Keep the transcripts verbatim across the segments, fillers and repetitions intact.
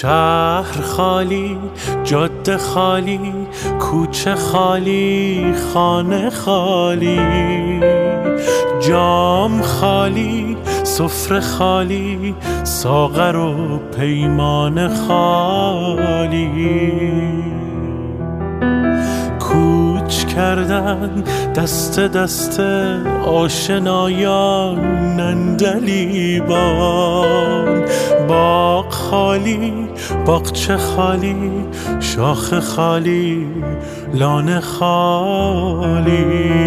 شهر خالی، جاده خالی، کوچه خالی، خانه خالی، جام خالی، سفره خالی، ساغر و پیمان خالی. کوچ کردن دست دست آشنایان نندلیبان. باغ خالی، باغچه خالی، شاخ خالی، لانه خالی.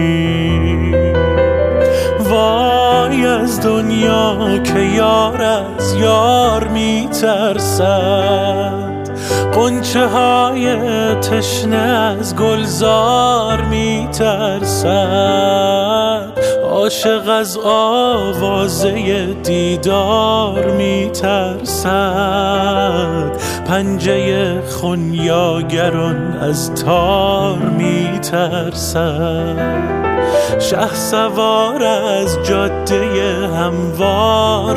وای از دنیا که یار از یار میترسد، غنچه های تشنه از گلزار میترسد، عاشق از آوازه دیدار میترسد، پنجه خونیاگران از تار میترسد، شهسوار از جاده هموار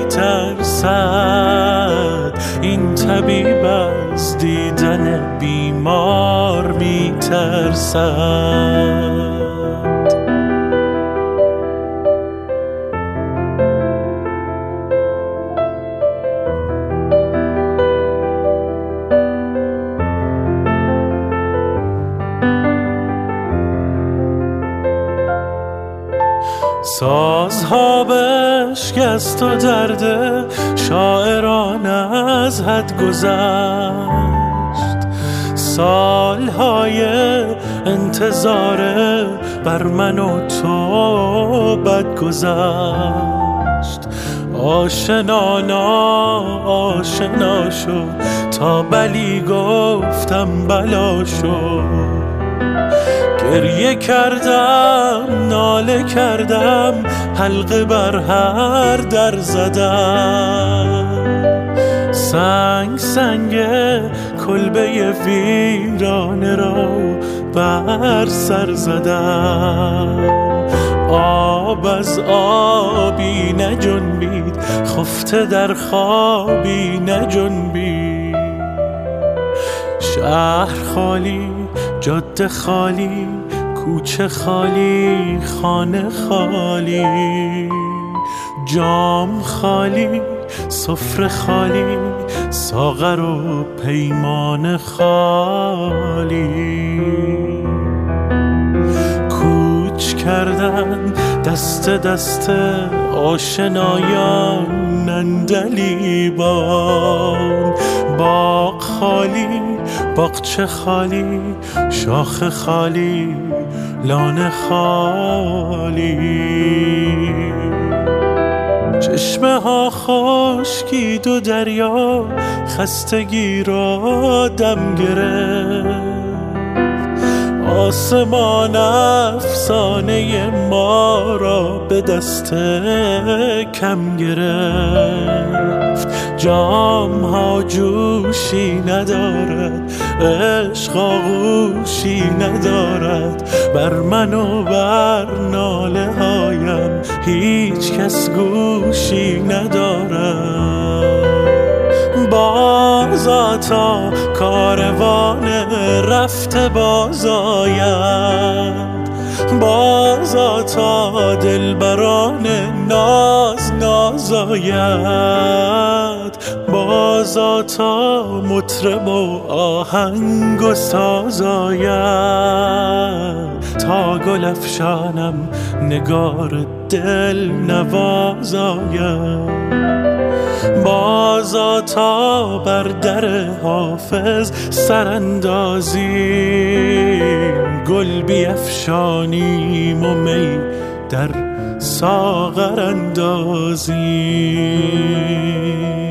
میترسد، این طبیب از دیدن بیمار میترسد. سازها بشکست و درد شاعران از حد گذشت، سالهای انتظار بر من و تو بد گذشت. آشنانا آشنا شد تا بلی گفتم بلا شد، گریه کردم ناله کردم حلقه بر هر در زدم، سنگ سنگ کلبه ویرانه را بر سر زدم، آب از آبی نجنبید خفته در خوابی نجنبید. شهر خالی، جاده خالی، کوچه خالی، خانه خالی، جام خالی، سفره خالی، ساغر و پیمان خالی. کوچ کردن دست دست آشنایان نندلیبان. باغ خالی، باغچه خالی، شاخ خالی، لانه خالی. چشمه ها خشکید و دریا خستگی را دم گرفت، آسمان افسانه ما را به دست کم گرفت. جام ها جوشی ندارد، عشق آغوشی ندارد، بر من و بر ناله هایم هیچ کس گوشی ندارد. بازا تا کاروان رفته باز آید، بازا تا دلبران ناز ناز آید، بازا تا مطرب و آهنگ و ساز آید، تا گل افشانم نگار دل نواز آید، بازا تا بر در حافظ سراندازیم، گل بیفشانیم و می در ساغر اندازیم.